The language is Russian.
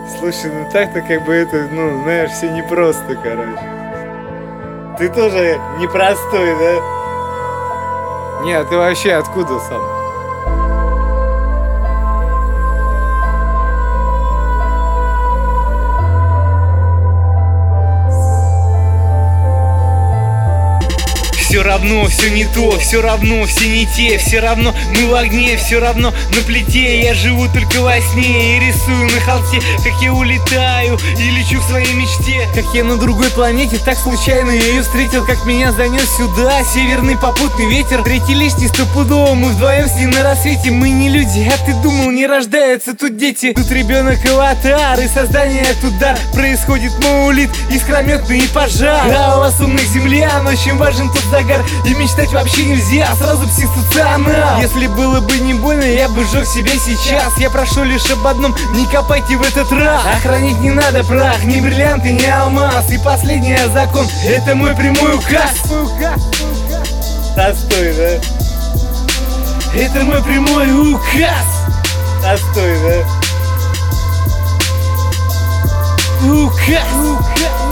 Слушай, ну так-то как бы это, ну, знаешь, все непросто, короче. Ты тоже непростой, да? Не, а ты вообще откуда сам? Все равно, все не то, все равно, все не те, все равно мы в огне, все равно на плите. Я живу только во сне и рисую на холсте, как я улетаю и лечу в своей мечте. Как я на другой планете, так случайно я ее встретил, как меня занес сюда северный попутный ветер. Третий лишний стопудово, мы вдвоем с ним на рассвете. Мы не люди, а ты думал, не рождаются тут дети. Тут ребенок аватар, и создание тут дар. Происходит маулит, искрометный пожар. Да, у вас умных землян, очень важен тут загар. И мечтать вообще нельзя, сразу психостационар. Если было бы не больно, я бы сжег себя сейчас. Я прошу лишь об одном, не копайте в этот раз. Охранить не надо прах, ни бриллианты, ни алмаз. И последний закон, это мой прямой указ. Простой, да? Это мой прямой указ. Простой, да? Указ.